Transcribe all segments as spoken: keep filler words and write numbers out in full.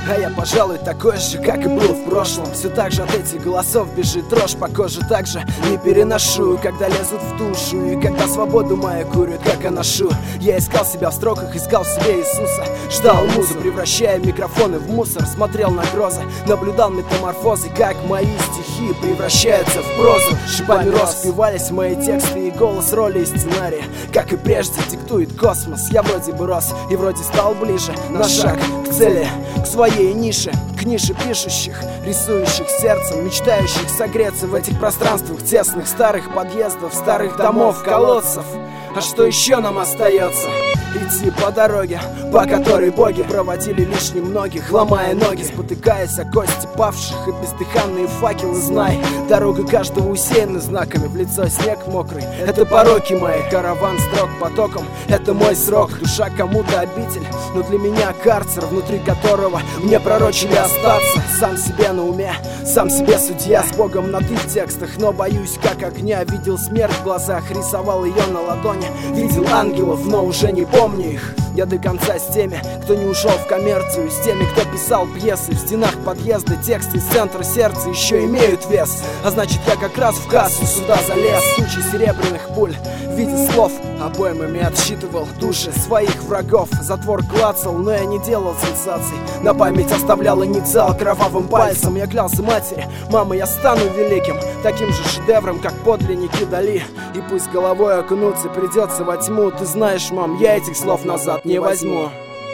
А я, пожалуй, такой же, как и был в прошлом. Все так же от этих голосов бежит дрожь по коже. Так же не переношу, когда лезут в душу, и когда свободу мою курят, как аношу. Я искал себя в строках, искал в себе Иисуса. Ждал музу, превращая микрофоны в мусор. Смотрел на грозы, наблюдал метаморфозы, как мои стихи превращаются в прозу. Шипами роз впивались мои тексты, и голос роли и сценария, как и прежде, диктует космос. Я вроде бы рос и вроде стал ближе на шаг к цели, к своей нише, к нише пишущих, рисующих сердцем, мечтающих согреться в этих пространствах тесных, старых подъездов, старых домов, колодцев. А что еще нам остается? Идти по дороге, по которой боги проводили лишь немногих, ломая ноги, спотыкаясь о кости павших и бездыханные факелы. Знай, дорога каждого усеяна знаками, в лицо снег мокрый. Это пороки мои, караван строк потоком, это мой срок. Душа кому-то обитель, но для меня карцер, внутри которого мне пророчили остаться. Сам себе на уме, сам себе судья, с Богом на ты в текстах, но боюсь как огня. Видел смерть в глазах, рисовал ее на ладони, видел ангелов, но уже не помню их. Я до конца с теми, кто не ушел в коммерцию, с теми, кто писал пьесы в стенах подъезда. Тексты из центра сердца еще имеют вес, а значит я как раз в кассу сюда залез. Тучи серебряных пуль в виде слов обоймами отсчитывал души своих врагов. Затвор клацал, но я не делал сенсаций, на память оставлял инициал кровавым пальцем. Я клялся матери: мама, я стану великим, таким же шедевром, как подлинники Дали. И пусть головой окунуться придется во тьму, ты знаешь, мам, я этих слов назад не возьму.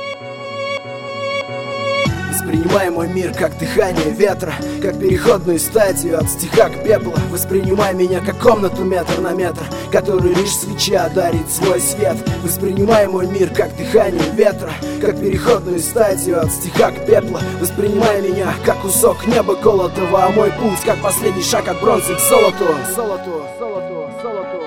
Воспринимай мой мир как дыхание ветра, как переходную стадию от стиха к пеплу. Воспринимай меня как комнату метр на метр, которую лишь свеча дарит свой свет. Воспринимай мой мир как дыхание ветра, как переходную стадию от стиха к пеплу. Воспринимай меня как кусок неба колотого, а мой путь как последний шаг от бронзы к золоту. Золоту, золоту, золоту.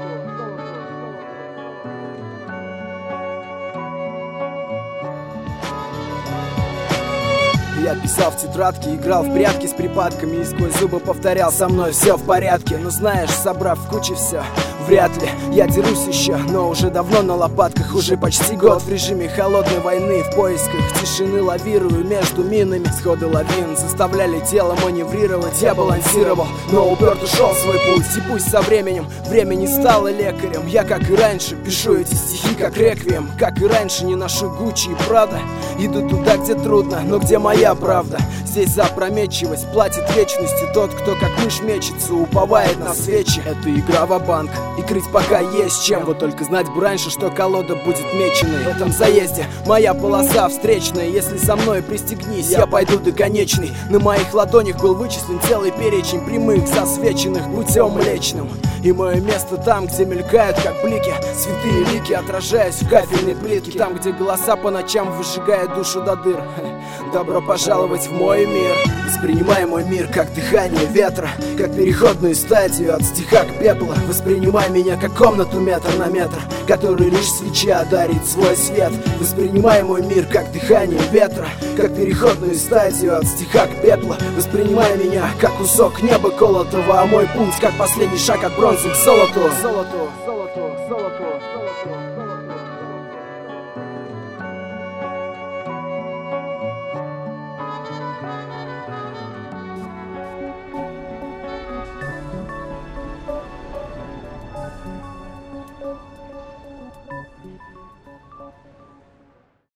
Я писал в тетрадке, играл в прятки с припадками и сквозь зубы повторял: со мной все в порядке. Но знаешь, собрав в куче все, вряд ли я дерусь еще, но уже давно на лопатках. Уже почти год в режиме холодной войны, в поисках тишины лавирую между минами. Сходы лавин заставляли тело маневрировать. Я балансировал, но уперто шел свой путь. И пусть со временем время не стало лекарем, я, как и раньше, пишу эти стихи как реквием. Как и раньше, не ношу Гуччи и Прада. Иду туда, где трудно, но где моя правда. Здесь за опрометчивость платит вечности тот, кто как мышь мечется, уповает на свечи. Это игра ва-банк, и крыть пока есть чем. Вот только знать бы раньше, что колода будет меченой. В этом заезде моя полоса встречная. Если со мной пристегнись, я пойду до конечной. На моих ладонях был вычислен целый перечень прямых, засвеченных путем млечным. И мое место там, где мелькают, как блики, святые лики, отражаясь в кафельной плитке. Там, где голоса по ночам выжигают душу до дыр. Добро пожаловать в мой мир. Воспринимай мой мир как дыхание ветра, как переходную стадию от стиха к пеплу. Воспринимай меня как комнату метр на метр, которую лишь свеча дарит свой свет. Воспринимай мой мир как дыхание ветра, как переходную стадию от стиха к пеплу. Воспринимай меня как кусок неба колотого, а мой путь как последний шаг от бронзы к золоту. Золоту, золоту, золоту, золоту, золоту.